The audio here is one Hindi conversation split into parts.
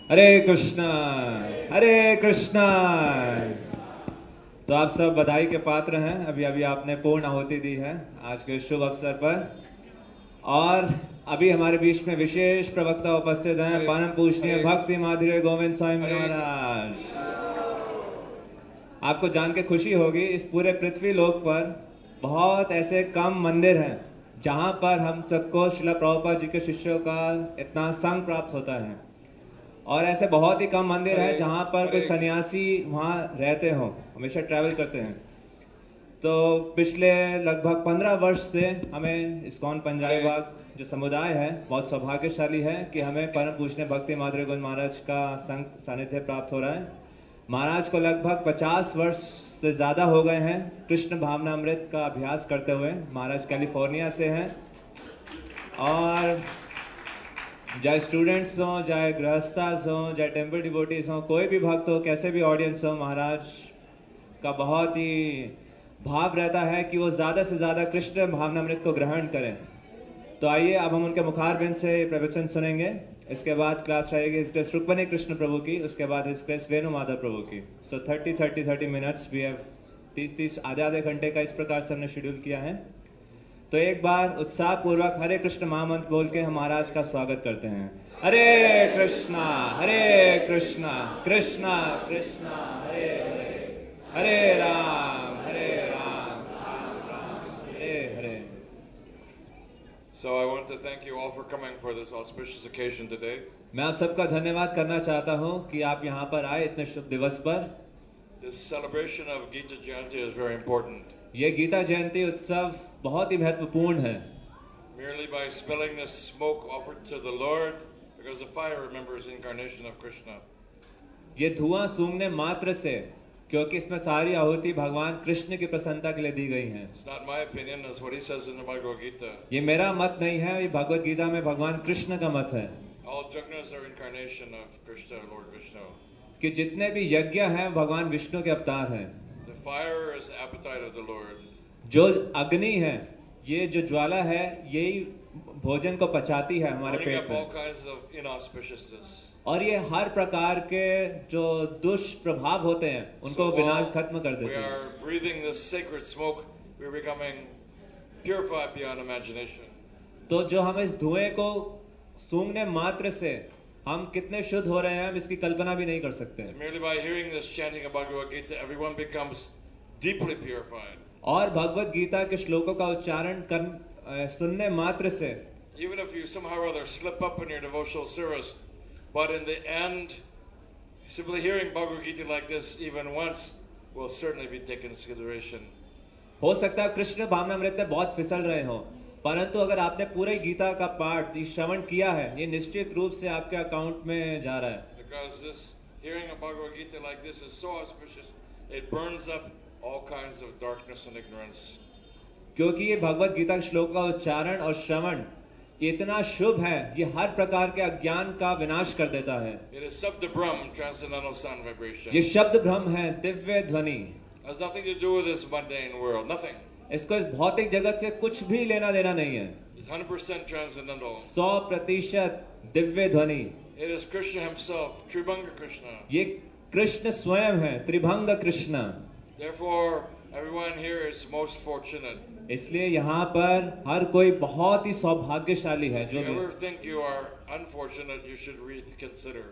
हरे कृष्णा, हरे कृष्णा। तो आप सब बधाई के पात्र हैं। अभी अभी आपने पूर्ण आहुति दी है आज के शुभ अवसर पर। और अभी हमारे बीच में विशेष प्रवक्ता उपस्थित हैं, परम पूजनीय भक्ति माधुर्य गोविंद स्वामी महाराज। आपको जान के खुशी होगी, इस पूरे पृथ्वी लोक पर बहुत ऐसे कम मंदिर हैं जहां पर हम सबको श्रील प्रभुपाद जी के शिष्यों का इतना संग प्राप्त होता है। और ऐसे बहुत ही कम मंदिर हैं जहां पर कोई सन्यासी वहां रहते हो, हमेशा ट्रैवल करते हैं। तो पिछले लगभग 15 वर्ष से हमें इस्कॉन पंजाबी बाग जो समुदाय है बहुत सौभाग्यशाली है कि हमें परम पूजनीय भक्ति माधुर्य गोविंद महाराज का संग सानिध्य प्राप्त हो रहा है। महाराज को लगभग 50 वर्ष से ज़्यादा हो गए हैं कृष्ण भावनामृत का अभ्यास करते हुए। महाराज कैलिफोर्निया से हैं और चाहे स्टूडेंट्स हों, चाहे गृहस्थास हों, चाहे टेम्पल डिवोटीज हों, कोई भी भक्त हो, कैसे भी ऑडियंस हो, महाराज का बहुत ही भाव रहता है कि वो ज़्यादा से ज़्यादा कृष्ण भावनामृत को ग्रहण करें। तो आइए अब हम उनके मुखारबिंद से प्रवचन सुनेंगे। इसके बाद क्लास रहेगी इस ग्रेस रुक्मणी कृष्ण प्रभु की, उसके बाद इस ग्रेस वेणु माधव प्रभु की। सो 30 मिनट्स वी हैव 30 आधे घंटे का इस प्रकार से हमने शेड्यूल किया है। तो एक बार उत्साह पूर्वक हरे कृष्ण महामंत्र बोल के हम महाराज का स्वागत करते हैं। हरे कृष्णा कृष्णा कृष्णा हरे हरे, हरे Ram Ram Ram Hare Hare. So I want to thank you all for coming for this auspicious occasion today. मैं आप सबका धन्यवाद करना चाहता हूँ कि आप यहाँ पर आए इतने शुभ दिवस पर। This celebration of Gita Jayanti is very important. ये गीता जयंती उत्सव बहुत ही महत्वपूर्ण है। Merely by spilling this smoke offered to the Lord, because the fire remembers the incarnation of Krishna. ये धुआं सूंघने मात्र से, क्योंकि इसमें सारी आहुति भगवान कृष्ण की प्रसन्नता के लिए दी गई हैं। It's not my opinion, that's what he says in the Bhagavad Gita. ये मेरा मत नहीं है, ये भगवद गीता में भगवान कृष्ण का मत है। All yajnas are incarnation of Krishna, Lord Vishnu. कि जितने भी यज्ञ हैं भगवान विष्णु के अवतार हैं। The fire is the appetite of the Lord. जो अग्नि है, ये जो ज्वाला है, यही भोजन को पचाती है हमारे Burning पेट up all में। kinds of inauspiciousness. और ये हर प्रकार के जो दुष्प्रभाव होते हैं उनको विनाश खत्म कर We देती है। are breathing this sacred smoke, we are becoming purified beyond imagination. तो जो हम इस धुएं को सूंघने मात्र से हम कितने शुद्ध हो रहे हैं, हम इसकी कल्पना भी नहीं कर सकते। Merely by hearing this chanting of Bhagavad Gita, everyone becomes deeply purified. और भगवत गीता के श्लोकों का उच्चारण सुनने मात्र से, Even if you somehow or other slip up in your devotional service, but in the end, simply hearing Bhagavad Gita like this even once will certainly be taken into consideration. हो सकता है कृष्ण भावनामृत में बहुत फिसल रहे हो, परंतु अगर आपने पूरे गीता का पाठ श्रवण किया है, ये निश्चित रूप से आपके अकाउंट में जा रहा है। Because this hearing of Bhagavad Gita like this is so auspicious, it burns up all kinds of darkness and ignorance. क्योंकि ये भगवत गीता के श्लोक का उच्चारण और श्रवण इतना शुभ है, ये हर प्रकार के अज्ञान का विनाश कर देता है। It is Sabda Brahm, transcendental sound vibration. ये शब्द ब्रह्म है, दिव्य ध्वनि। It has nothing to do with this mundane world, nothing. इसको इस भौतिक जगत से कुछ भी लेना देना नहीं है। It's 100% transcendental. 100% दिव्य ध्वनि। It is Krishna himself, Tribhanga Krishna. ये कृष्ण स्वयं है, त्रिभंग Krishna. Therefore, everyone here is most fortunate. इसलिए यहाँ पर हर कोई बहुत ही सौभाग्यशाली है। If जो you भी ever think you are unfortunate, you should reconsider.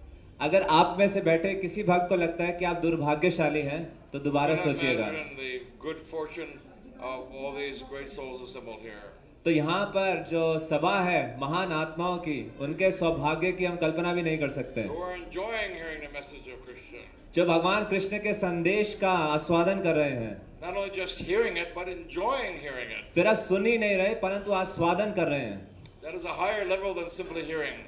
अगर आप में से बैठे किसी भक्त को लगता है कि आप दुर्भाग्यशाली हैं, तो दोबारा You cannot सोचिएगा। imagine the good fortune of all these great souls assembled here. तो यहाँ पर जो सभा है महान आत्माओं की, उनके सौभाग्य की हम कल्पना भी नहीं कर सकते। Who are enjoying hearing the message of Krishna. जो भगवान कृष्ण के संदेश का आस्वादन कर रहे हैं। Not only just hearing it, but enjoying hearing it. सिर्फ सुन ही नहीं रहे, परंतु आस्वादन कर रहे हैं। That is a higher level than simply hearing.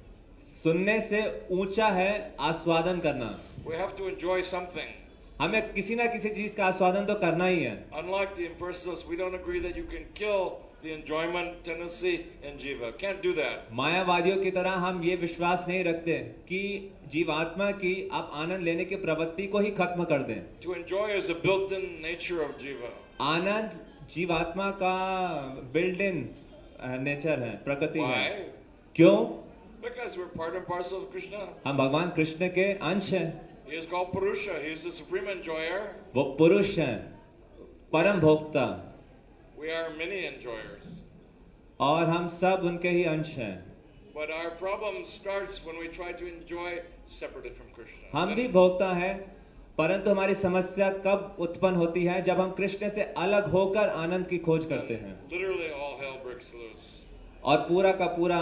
सुनने से ऊंचा है आस्वादन करना। We have to enjoy something. हमें किसी ना किसी चीज का आस्वादन तो करना ही है। Unlike the impersonalists, we don't agree that you can kill the enjoyment tendency in jiva. Can't do that. मायावादियों की तरह हम ये विश्वास नहीं रखते कि जीवात्मा की आप आनंद लेने की प्रवृत्ति को ही खत्म कर दें। To enjoy is a built-in nature of jiva. आनंद जीवात्मा का बिल्ट इन नेचर है, प्रकृति है। Why? क्यों? Because we're part and parcel of Krishna. हम भगवान कृष्ण के अंश हैं। He is called Purusha. He is the supreme enjoyer. वो पुरुष हैं, परम भोक्ता, We are many enjoyers. और हम सब उनके ही अंश हैं। But our problem starts when we try to enjoy separated from Krishna. हम भी भोक्ता हैं, परंतु हमारी समस्या कब उत्पन्न होती है? जब हम कृष्ण से अलग होकर आनंद की खोज करते हैं, Literally all hell breaks loose. और पूरा का पूरा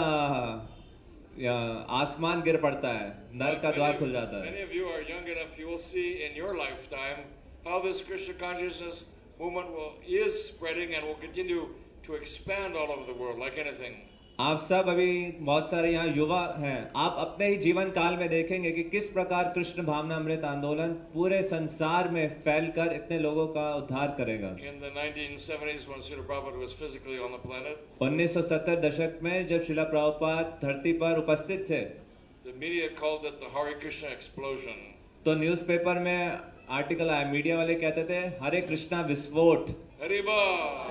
आसमान गिर पड़ता है, नरक का द्वार खुल जाता है। Many of you are young enough, you will see in your lifetime how this Krishna consciousness movement is spreading and will continue to expand all over the world like anything. आप सब अभी बहुत सारे यहाँ युवा हैं, आप अपने ही जीवन काल में देखेंगे कि किस प्रकार कृष्ण भावनामृत आंदोलन पूरे संसार में फैलकर इतने लोगों का उद्धार करेगा। In the 1970s, when Srila Prabhupada was physically on the planet, 1970 दशक में जब श्रीला प्रभुपाद धरती पर उपस्थित थे, the media called it the Hare Krishna explosion. तो न्यूज़पेपर में आर्टिकल आया, मीडिया वाले कहते थे हरे कृष्णा विस्फोट। Hariba!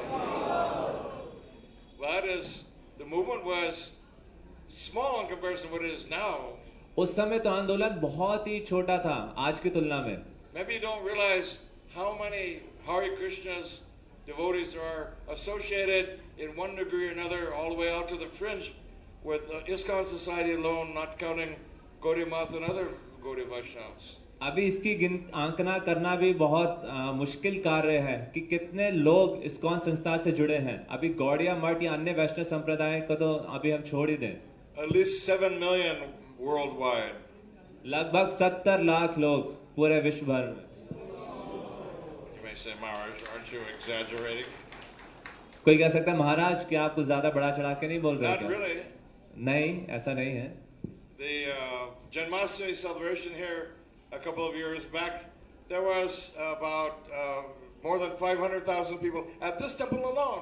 That is, the movement was small in comparison to what it is now. उस समय तो आंदोलन बहुत ही छोटा था आज की तुलना में। Maybe you don't realize how many Hare Krishnas devotees are associated in one degree or another all the way out to the fringe with ISKCON society alone, not counting Gaudiya Math and other Gaudiya Vaishnavas. अभी इसकी आंकना करना भी बहुत मुश्किल कार्य है कि कितने लोग इस्कॉन संस्था से जुड़े हैं। अभी गौड़िया मठ या अन्य वैष्णव संप्रदाय को तो अभी हम छोड़ ही दें। At least 7 million worldwide. लगभग 70 लाख लोग पूरे विश्व भर में। You may say, Maharaj, aren't you exaggerating? कोई कह सकता है महाराज कि आप कुछ ज्यादा बड़ा चढ़ा के नहीं बोल रहे Not क्या? really. नहीं, ऐसा नहीं है। The Janmashtami celebration here a couple of years back, there was about more than 500,000 people at this temple alone.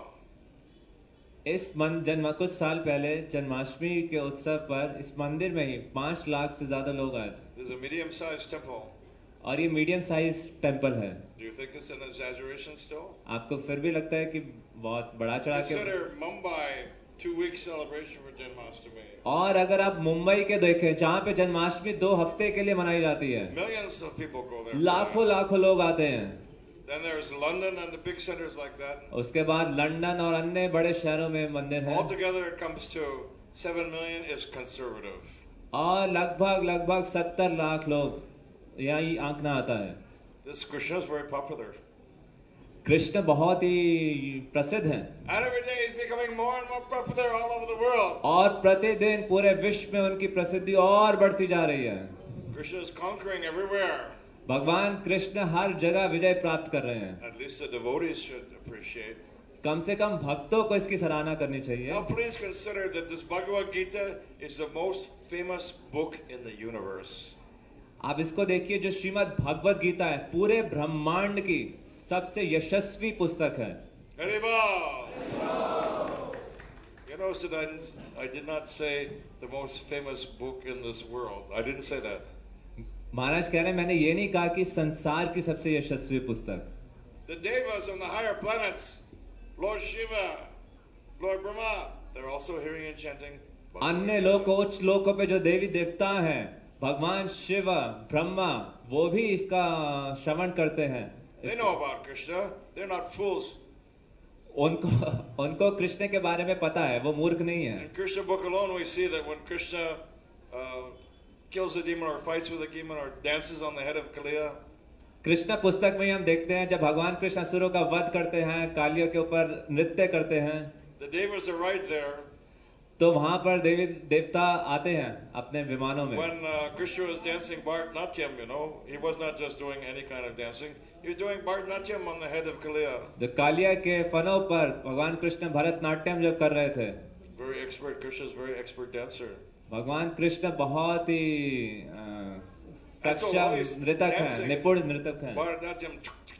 कुछ साल पहले जन्माष्टमी के उत्सव पर इस मंदिर में ही 5 लाख से ज्यादा लोग आए थे। This is a medium-sized temple. और ये मीडियम साइज टेंपल है। Do you think it's an exaggeration still? आपको फिर भी लगता है कि बहुत बड़ा चढ़ा के? Consider Mumbai 2-week celebration for Janmashtami. और अगर आप मुंबई के देखें जहाँ पे जन्माष्टमी 2 हफ्ते के लिए मनाई जाती है, Millions of people go there. लाखों लाखों लोग आते हैं। Then there's London and the big centers like that. उसके बाद लंदन और अन्य बड़े शहरों में मंदिर हैं। Altogether it comes to 7 million is conservative. और लगभग 70 लाख लोग यही आंकना आता है। This Krishna is very popular. Krishna बहुत ही प्रसिद्ध हैं। And every day he's becoming more and more popular all over the world. और प्रतिदिन पूरे विश्व में उनकी प्रसिद्धि और बढ़ती जा रही है। Krishna is conquering everywhere. भगवान कृष्ण हर जगह विजय प्राप्त कर रहे हैं। At least the devotees should appreciate. कम से कम भक्तों को इसकी सराहना करनी चाहिए। Now please consider that this Bhagavad Gita is the most famous book in the universe. आप इसको देखिए, जो श्रीमद् भगवत गीता है पूरे ब्रह्मांड की सबसे यशस्वी पुस्तक है। Haribo! You notice that I did not say the most famous book in this world. I didn't say that. महाराज कह रहे हैं, मैंने ये नहीं कहा कि संसार की सबसे यशस्वी पुस्तक। The devas on the higher planets, Lord Shiva, Lord Brahma, they're also hearing and chanting. अन्य लोकों उच्च लोकों पे जो देवी देवता हैं, भगवान शिव, ब्रह्मा, वो भी इसका श्रवण करते हैं। They know about Krishna. They're not fools. उनको कृष्ण के बारे में पता है, वो मूर्ख नहीं है। In Krishna book alone, we see that when Krishna kills a demon or fights with a demon or dances on the head of Kaliya. Krishna पुस्तक में हम देखते हैं जब भगवान कृष्ण असुरों का वध करते हैं, कालियों के ऊपर नृत्य करते हैं, The devas are right there. तो वहां पर देवी देवता आते हैं अपने विमानों में। When Krishna was dancing Bharatanatyam, you know, he was not just doing any kind of dancing. He was doing Bharatanatyam on the head of Kaliya. जो कालिया के फनों पर भगवान कृष्ण भरतनाट्यम जब कर रहे थे। Very expert. Krishna is a very expert dancer. भगवान कृष्ण बहुत ही सक्षम नृतक हैं, निपुण नृतक हैं। Bharatanatyam.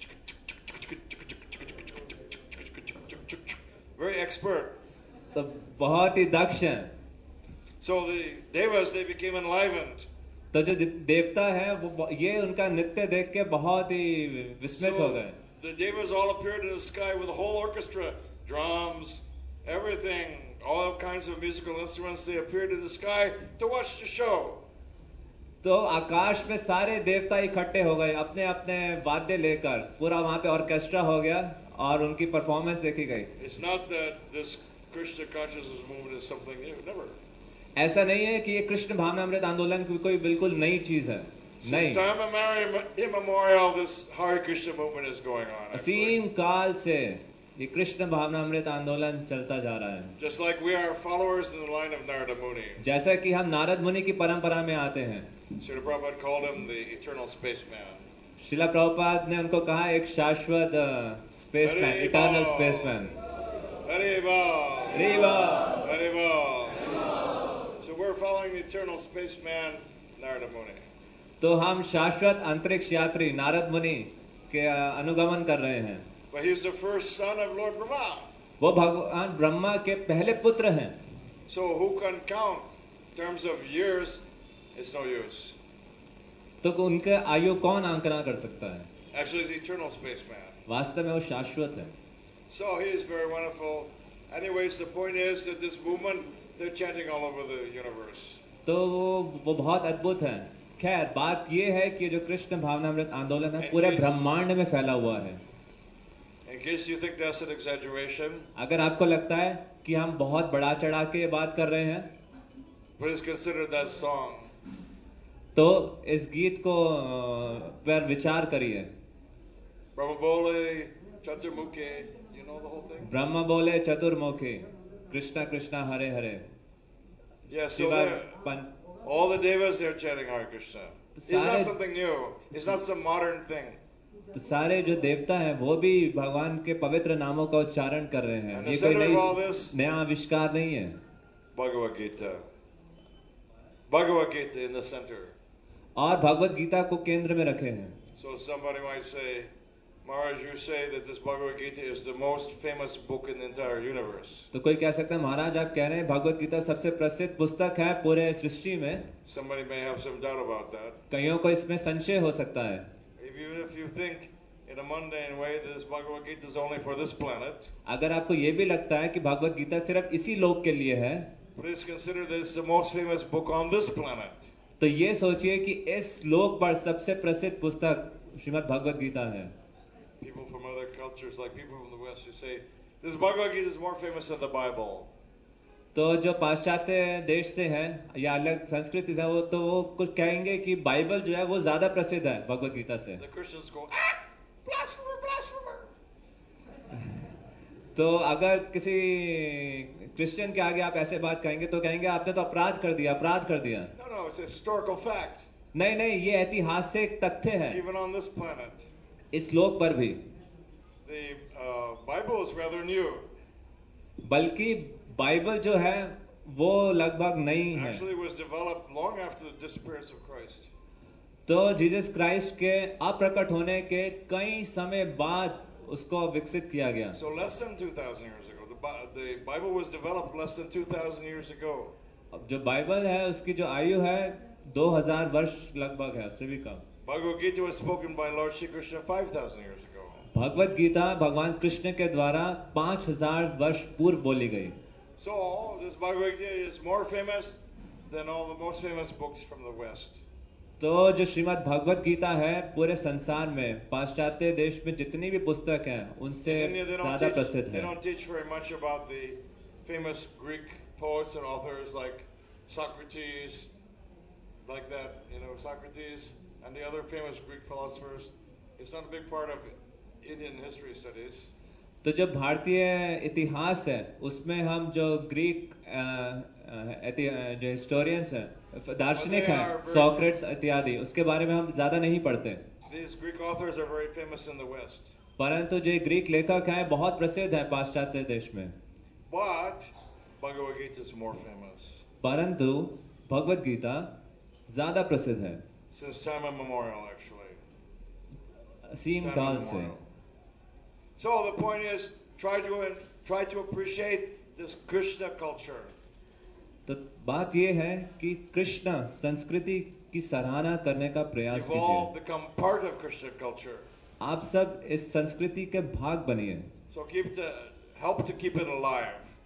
Very expert. तो बहुत ही दक्ष हैं। So the devas, they became enlivened. तो जो देवता है वो ये उनका नृत्य देख के बहुत ही विस्मित हो गए। The devas all appeared in the sky with a whole orchestra, drums, everything, all kinds of musical instruments, they appeared in the sky to watch the show. तो आकाश में सारे देवता इकट्ठे हो गए अपने अपने वाद्य लेकर, पूरा वहां पे ऑर्केस्ट्रा हो गया और उनकी परफॉर्मेंस देखी गई। It's not that this Krishna consciousness movement is something new, never. ऐसा नहीं है कि ये कृष्ण भावनामृत आंदोलन कोई बिल्कुल नई चीज है, नहीं। Since time immemorial, this Hare Krishna movement is going on. actually. असीम काल से ये कृष्ण भावनामृत आंदोलन चलता जा रहा है। Just like we are followers in the line of Narada Muni. जैसा कि हम नारद मुनि की परंपरा में आते हैं। Srila Prabhupada called him the eternal spaceman. Srila Prabhupada ने उनको कहा एक शाश्वत spaceman, eternal spaceman. Hare Bal. रीवा। Hare Bal. So we're following the eternal spaceman Narada Muni. तो हम शाश्वत अंतरिक्ष यात्री नारद मुनि के अनुगमन कर रहे हैं। But he's the first son of Lord Brahma. वो भगवान ब्रह्मा के पहले पुत्र हैं। So who can count in terms of years? It's no use. तो उनके आयु कौन आंकना कर सकता है? Actually, he's eternal spaceman. वास्तव में वो शाश्वत है। So he is very wonderful. Anyways, the point is that this movement, they're chanting all over the universe. तो वो बहुत अद्भुत है। खैर बात ये है कि जो कृष्ण भावनामृत आंदोलन है पूरे ब्रह्मांड में फैला हुआ है। In case you think that's an exaggeration, अगर आपको लगता है कि हम बहुत बढ़ा चढ़ा के ये बात कर रहे हैं, please consider that song. तो इस गीत को पर विचार करिए। Brahma Bole, Chaturmukhe, you know the whole thing? ब्रह्म बोले चतुर्मुखी, Krishna Krishna Hare Hare. Yeah, so Shiva they're- all the devas, they're chanting Hare Krishna. It's not सारे- something new. It's not some modern thing. तो सारे जो देवता हैं वो भी भगवान के पवित्र नामों का उच्चारण कर रहे हैं। And ये the कोई center of all this, नया आविष्कार नहीं है। Bhagavad Gita. Bhagavad Gita in the center. और भगवत गीता को केंद्र में रखे हैं। So somebody might say, Maharaj, you say that this Bhagavad Gita is the most famous book in the entire universe. तो कोई कह सकता है महाराज आप कह रहे हैं भगवत गीता सबसे प्रसिद्ध पुस्तक है पूरे सृष्टि में। Somebody may have some doubt about that. कईयों को इसमें संशय हो सकता है। Even if you think in a mundane way that this Bhagavad Gita is only for this planet, अगर आपको ये भी लगता है कि भगवत गीता सिर्फ इसी लोक के लिए है, please consider that it's the most famous book on this planet. तो ये सोचिए कि इस लोक पर सबसे प्रसिद्ध पुस्तक श्रीमद् भगवत गीता है। People from other cultures, like people from the West, who say this Bhagavad Gita is more famous than the Bible. तो जो पाश्चात्य देश से हैं या अलग संस्कृति से वो तो वो कुछ कहेंगे कि बाइबल जो है वो ज्यादा प्रसिद्ध है भगवत गीता से। The Christians go, ah, blasphemer, blasphemer. तो अगर किसी क्रिश्चियन के आगे आप ऐसे बात कहेंगे तो कहेंगे आपने तो अपराध कर दिया, अपराध कर दिया। No, it's a historical fact. नहीं नहीं, ये ऐतिहासिक तथ्य है। Even on this planet, इस लोक पर भी the Bible is rather new. बल्कि बाइबल जो है वो लगभग नई है। Actually, it was developed long after the disappearance of Christ. तो जीसस क्राइस्ट के अप्रकट होने के कई समय बाद उसको विकसित किया गया। So less than 2,000 years ago, the Bible was developed less than 2,000 years ago. अब जो बाइबल है उसकी जो आयु है 2000 वर्ष लगभग है, उससे भी कम। Bhagavad Gita was spoken by Lord Shri Krishna 5,000 years ago. Bhagavad Gita भगवान कृष्ण के द्वारा 5000 वर्ष पूर्व बोली गई। So this Bhagavad Gita is more famous than all the most famous books from the West. तो जो श्रीमद् भगवत गीता है पूरे संसार में पाश्चात्य देश में जितनी भी पुस्तक हैं उनसे In India, ज्यादा प्रसिद्ध they है। don't teach very much about the famous Greek poets and authors like Socrates, like that, Socrates and the other famous Greek philosophers. It's not a big part of Indian history studies. तो जो भारतीय इतिहास है उसमें हम जो ग्रीक जो हिस्टोरियंस हैं, दार्शनिक हैं, सोक्रेट्स इत्यादि, उसके बारे में हम ज्यादा नहीं पढ़ते। These Greek authors are very famous in the West. परंतु जो ग्रीक लेखक हैं बहुत प्रसिद्ध है पाश्चात्य देश में। But Bhagavad Gita is more famous. परंतु भगवत गीता ज्यादा प्रसिद्ध है Since time immemorial, actually. असीम Time काल से। immemorial. So the point is, try to appreciate this Krishna culture. तो बात ये है कि कृष्ण संस्कृति की सराहना करने का प्रयास You've all कीजिए। become part of Krishna culture. आप सब इस संस्कृति के भाग बनिए। So help to keep it alive.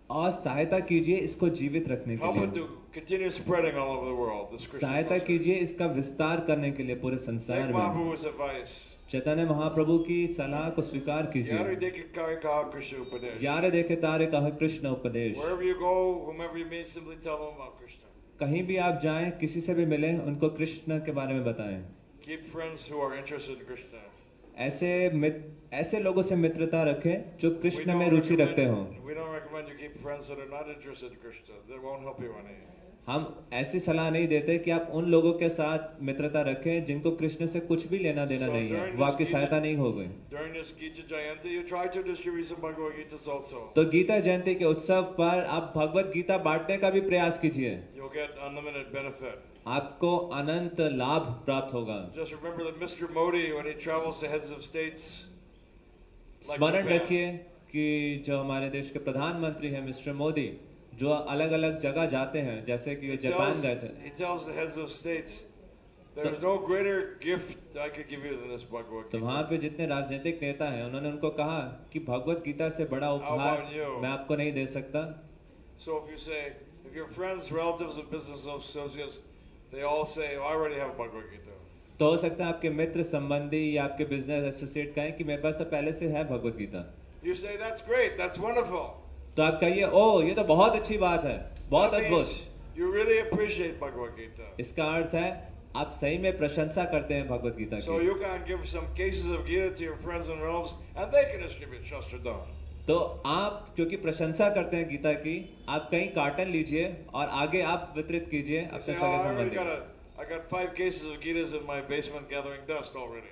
और सहायता कीजिए इसको जीवित रखने के Help it लिए, to continue spreading all over the world, this Christian सहायता culture. कीजिए इसका विस्तार करने के लिए पूरे Take संसार में। Mahaprabhu's advice. चैतन्य महाप्रभु की सलाह को स्वीकार कीजिए। Yari deke kare kaha Krishna Upadesh. यारे देखे तारे कहा कृष्ण उपदेश। Wherever you go, whomever you meet, simply tell them about Krishna. कहीं भी आप जाएं, किसी से भी मिलें, उनको कृष्ण के बारे में बताएं। Keep friends who are interested in Krishna. ऐसे लोगों से मित्रता रखें जो We कृष्ण don't में रुचि रखते हों। recommend you keep friends that are not interested in Krishna. That won't help you any. हम ऐसी सलाह नहीं देते कि आप उन लोगों के साथ मित्रता रखें जिनको कृष्ण से कुछ भी लेना देना So नहीं है, during वो this आपकी Gita- सहायता नहीं होगी। During this Gita Jayanti, you try to distribute some Bhagavad Gitas also. तो गीता जयंती के उत्सव पर आप भगवत गीता बांटने का भी प्रयास कीजिए, You'll get unlimited benefit. आपको अनंत लाभ प्राप्त होगा। Just remember that Mr. Modi, when he travels to heads of states, like स्मरण Japan, रखिए कि जो हमारे देश के प्रधानमंत्री हैं मिस्टर मोदी, जो अलग अलग जगह जाते हैं, जैसे कि he वो जापान गए थे, he tells the heads of states, there's no greater gift I could give you than this Bhagavad तो Gita. वहाँ पे जितने राजनीतिक नेता हैं उन्होंने उनको कहा कि भगवत गीता से बड़ा उपहार about you? मैं आपको नहीं दे सकता। So if you say, if your friends, relatives, and business associates, they all say, oh, I already have Bhagavad Gita. तो हो सकता है आपके मित्र संबंधी या आपके बिजनेस एसोसिएट कहें कि मेरे पास तो पहले से है Bhagavad Gita. You say, that's great, that's wonderful. तो आप कहिए ओ ये तो बहुत अच्छी बात है, बहुत That अद्भुत। means you really appreciate Bhagavad Gita. इसका अर्थ है आप सही में प्रशंसा करते हैं भगवत गीता So की। you can give some cases of Gita to your friends and relatives, and they can distribute Shastradam. तो आप क्योंकि प्रशंसा करते हैं गीता की, आप कई कार्टन लीजिए और आगे आप वितरित कीजिए They अपने say, oh, सगे I already संबंधी। I got 5 cases of Gitas in my basement gathering dust already.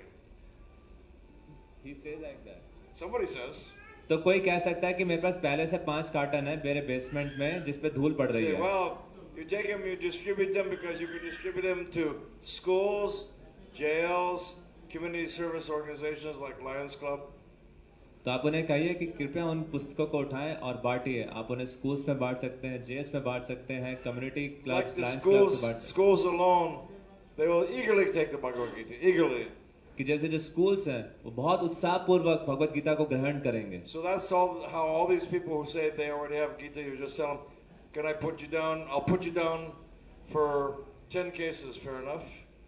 Somebody says. तो कोई कह सकता है कि मेरे पास पहले से 5 कार्टन है मेरे बेसमेंट में जिस पे धूल पड़ रही Say, है। well, you take them, you distribute them because you can distribute them to schools, jails, community service organizations like Lions Club. तो आप उन्हें कहिए कि कृपया उन पुस्तकों को उठाएं और बांटिए। आप उन्हें स्कूल्स में बांट सकते हैं, जेल्स में बांट सकते हैं, community Like clubs, the Lions clubs में बांट सकते schools alone, they will eagerly take the Bhagavad Gita, eagerly. हैं कि जैसे जो स्कूल्स हैं वो बहुत उत्साहपूर्वक भगवत गीता को ग्रहण करेंगे। So that's all how all these people who say they already have Gita, you just tell them, can I put you down? I'll put you down for 10 cases, fair enough.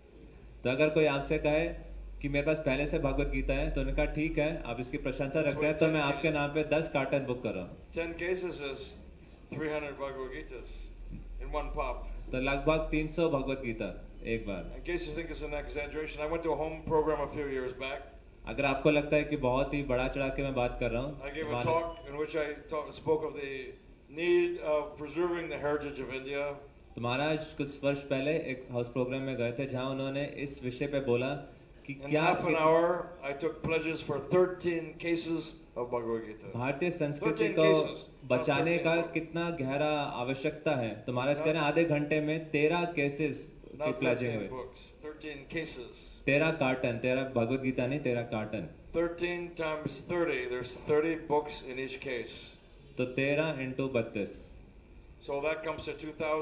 तो अगर कोई आपसे कहे कि मेरे पास पहले से भगवत गीता है तो उन्होंने कहा ठीक है, आप इसकी प्रशंसा रखते हैं तो मैं आपके नाम पे 10 कार्टन बुक कर रहा हूँ। 10 cases is 300 Bhagavad Gitas in one pop. तो लगभग 300 भगवत गीता एक बार। In case you think it's an exaggeration, I went to a home program a few years back. अगर आपको लगता है कि बहुत ही बड़ा चढ़ा के मैं बात कर रहा हूँ, I gave a talk in which I spoke of the need of preserving the heritage of India. तो महाराज कुछ वर्ष पहले एक हाउस प्रोग्राम में गए थे जहाँ उन्होंने इस विषय पे बोला कि In क्या half an hour, I took pledges for 13 cases of Bhagavad Gita. भारतीय संस्कृति 13 को cases, बचाने 13 का books. कितना गहरा आवश्यकता है। तो महाराज कह रहे हैं आधे घंटे में 13 केसेस के Not प्लेजिंग 13 हुए, books, 13 cases. 13 carton, 13 Bhagavad Gita नहीं 13 carton. 13 times 30, there's 30 books in each case. तो 13 into 32 So that comes to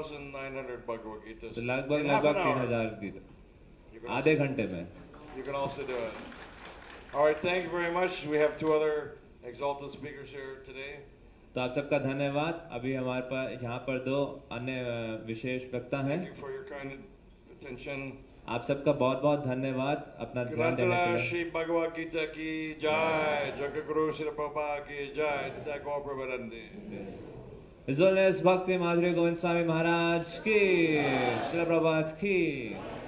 2,900 Bhagavad Gitas. तो लगभग In half an लगभग hour. 3000 गीता You can आधे also- घंटे में। You can also do it. All right, thank you very much. We have 2 other exalted speakers here today. तो आप सबका धन्यवाद। अभी हमारे पास यहाँ पर 2 अन्य विशेष वक्ता हैं। Thank you for your kind attention. आप सबका बहुत बहुत धन्यवाद अपना ध्यान देने के Grantara लिए। Shri Bhagavad Gita ki jai, Jagaguru Shri Prabhupada ki jai, Jai Gaur Prabhupada. His Holiness Bhakti Madhuri Govind Swami Maharaj की, श्रील प्रभात की।